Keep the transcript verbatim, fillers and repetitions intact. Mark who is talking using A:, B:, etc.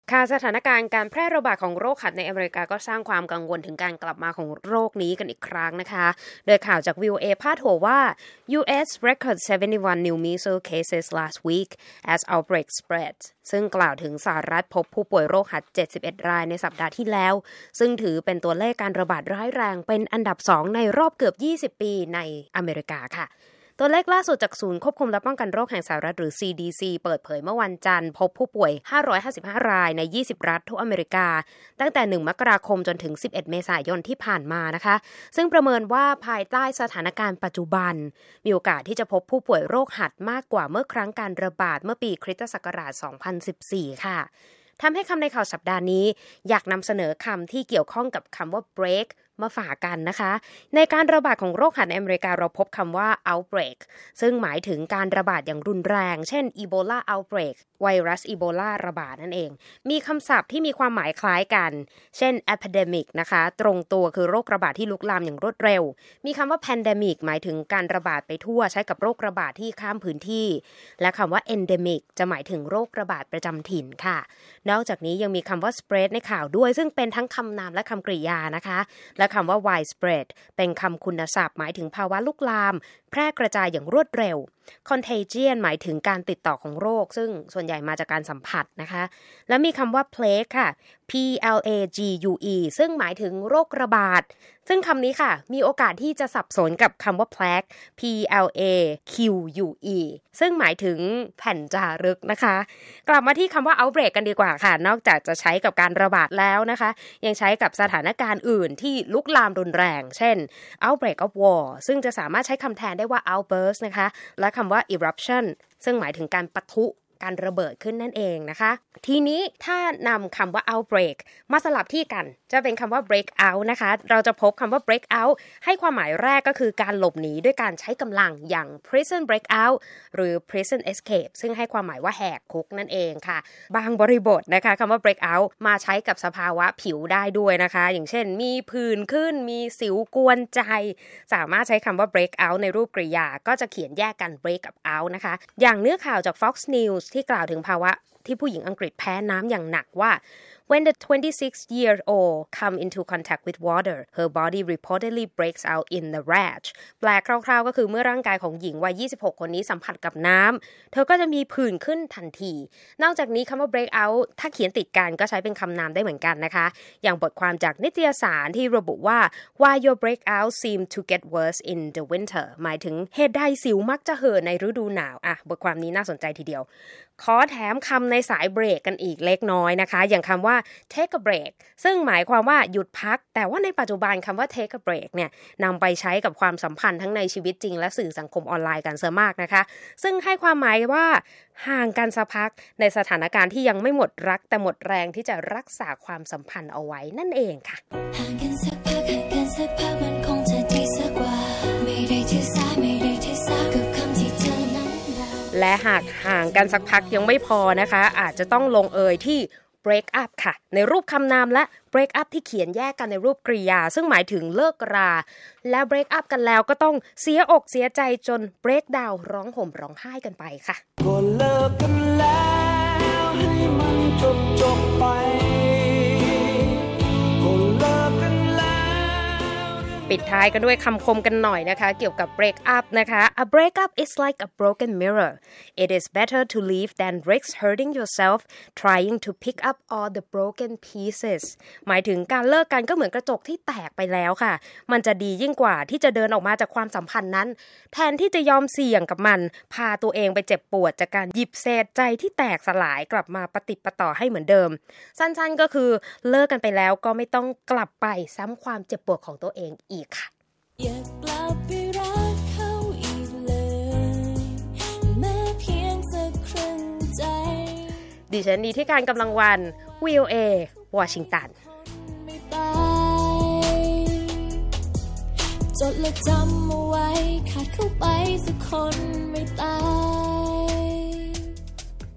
A: ค่ะสถานการณ์การแพร่ระบาดของโรคหัดในอเมริกาก็สร้างความกังวลถึงการกลับมาของโรคนี้กันอีกครั้งนะคะโดยข่าวจาก วี โอ เอ พาดหัวว่า ยู เอส records seventy-one new measles cases last week as outbreak spreads ซึ่งกล่าวถึงสหรัฐพบผู้ป่วยโรคหัดเจ็ดสิบเอ็ดรายในสัปดาห์ที่แล้วซึ่งถือเป็นตัวเลขการระบาดร้ายแรงเป็นอันดับสองในรอบเกือบยี่สิบปีในอเมริกาค่ะตัวเลขล่าสุดจากศูนย์ควบคุมและป้องกันโรคแห่งสหรัฐหรือ ซี ดี ซี เปิดเผยเมื่อวันจันทร์พบผู้ป่วยห้าร้อยห้าสิบห้ารายในยี่สิบรัฐทั่วอเมริกาตั้งแต่หนึ่งมกราคมจนถึงสิบเอ็ดเมษายนที่ผ่านมานะคะซึ่งประเมินว่าภายใต้สถานการณ์ปัจจุบันมีโอกาสที่จะพบผู้ป่วยโรคหัดมากกว่าเมื่อครั้งการระบาดเมื่อปีคริสตศักราชสองพันสิบสี่ค่ะทำให้คำในข่าวสัปดาห์นี้อยากนำเสนอคำที่เกี่ยวข้องกับคำว่า breakมาฝากกันนะคะในการระบาดของโรคหัดในอเมริกาเราพบคำว่า outbreak ซึ่งหมายถึงการระบาดอย่างรุนแรงเช่น Ebola outbreak ไวรัสอีโบลาระบาดนั่นเองมีคำศัพท์ที่มีความหมายคล้ายกันเช่น epidemic นะคะตรงตัวคือโรคระบาดที่ลุกลามอย่างรวดเร็วมีคำว่า pandemic หมายถึงการระบาดไปทั่วใช้กับโรคระบาดที่ข้ามพื้นที่และคำว่า endemic จะหมายถึงโรคระบาดประจำถิ่นค่ะนอกจากนี้ยังมีคำว่า spread ในข่าวด้วยซึ่งเป็นทั้งคำนามและคำกริยานะคะและคำว่า widespread เป็นคำคุณศัพท์หมายถึงภาวะลุกลามแพร่กระจายอย่างรวดเร็ว contagion หมายถึงการติดต่อของโรคซึ่งส่วนใหญ่มาจากการสัมผัสนะคะและมีคำว่า plague ค่ะ P L A G U E ซึ่งหมายถึงโรคระบาดซึ่งคำนี้ค่ะมีโอกาสที่จะสับสนกับคำว่า plague P L A Q U E ซึ่งหมายถึงแผ่นจารึกนะคะกลับมาที่คำว่า outbreak กันดีกว่าค่ะนอกจากจะใช้กับการระบาดแล้วนะคะยังใช้กับสถานการณ์อื่นที่ลุกลามรุนแรงเช่น outbreak of war ซึ่งจะสามารถใช้คำแทนได้ว่า outburst นะคะและคำว่า eruption ซึ่งหมายถึงการปะทุการระเบิดขึ้นนั่นเองนะคะทีนี้ถ้านำคำว่า outbreak มาสลับที่กันจะเป็นคำว่า break out นะคะเราจะพบคำว่า break out ให้ความหมายแรกก็คือการหลบหนีด้วยการใช้กำลังอย่าง prison break out หรือ prison escape ซึ่งให้ความหมายว่าแหกคุกนั่นเองค่ะบางบริบทนะคะคำว่า break out มาใช้กับสภาวะผิวได้ด้วยนะคะอย่างเช่นมีผื่นขึ้นมีสิวกวนใจสามารถใช้คำว่า break out ในรูปกริยาก็จะเขียนแยกกัน break กับ out นะคะอย่างเนื้อข่าวจาก Fox News ที่กล่าวถึงภาวะที่ผู้หญิงอังกฤษแพ้น้ำอย่างหนักว่า When the twenty-six-year-old come into contact with water, her body reportedly breaks out in a rash. แปลคร่าวๆก็คือเมื่อร่างกายของหญิงวัยยี่สิบหกคนนี้สัมผัสกับน้ำเธอก็จะมีผื่นขึ้นทันทีนอกจากนี้คำว่า break out ถ้าเขียนติดกันก็ใช้เป็นคำนามได้เหมือนกันนะคะอย่างบทความจากนิตยสารที่ระบุว่า Why your breakout seem to get worse in the winter หมายถึงเหตุใดสิวมักจะเห่อในฤดูหนาวอ่ะบทความนี้น่าสนใจทีเดียวขอแถมคำในสายเบรกกันอีกเล็กน้อยนะคะอย่างคำว่า take a break ซึ่งหมายความว่าหยุดพักแต่ว่าในปัจจุบันคำว่า take a break เนี่ยนำไปใช้กับความสัมพันธ์ทั้งในชีวิตจริงและสื่อสังคมออนไลน์กันเสียมากนะคะซึ่งให้ความหมายว่าห่างกันสักพักในสถานการณ์ที่ยังไม่หมดรักแต่หมดแรงที่จะรักษาความสัมพันธ์เอาไว้นั่นเองค่ะห่างกันสักพักห่างกันสักพักมันคงจะดีสักกว่าไม่ได้ที่สายไม่ได้ที่สายกับคำที่เธอนั้นและหากห่างกันสักพักยังไม่พอนะคะอาจจะต้องลงเอยที่ break up ค่ะในรูปคำนามและ break up ที่เขียนแยกกันในรูปกริยาซึ่งหมายถึงเลิกราและ break up กันแล้วก็ต้องเสียอกเสียใจจน break down ร้องห่มร้องไห้กันไปค่ะก็เลิกกันแล้วให้มันจบจบไปปิดท้ายกันด้วยคำคมกันหน่อยนะคะเกี่ยวกับ break up นะคะ A break up is like a broken mirror. It is better to leave than risk hurting yourself trying to pick up all the broken pieces หมายถึงการเลิกกันก็เหมือนกระจกที่แตกไปแล้วค่ะมันจะดียิ่งกว่าที่จะเดินออกมาจากความสัมพันธ์นั้นแทนที่จะยอมเสี่ยงกับมันพาตัวเองไปเจ็บปวดจากการหยิบเศษใจที่แตกสลายกลับมาปฏิปต่อให้เหมือนเดิมสั้นๆก็คือเลิกกันไปแล้วก็ไม่ต้องกลับไปซ้ำความเจ็บปวดของตัวเองอีกค่ะอย่ากลับไปรักเขาอีกเลยแม้เพียงสักครึ่งใจดิฉันดีที่การกำลังวัน วี โอ เอ วอชิงตันจดและจำเอาไว้ขาดเข้าไปสักคนไม่ตาย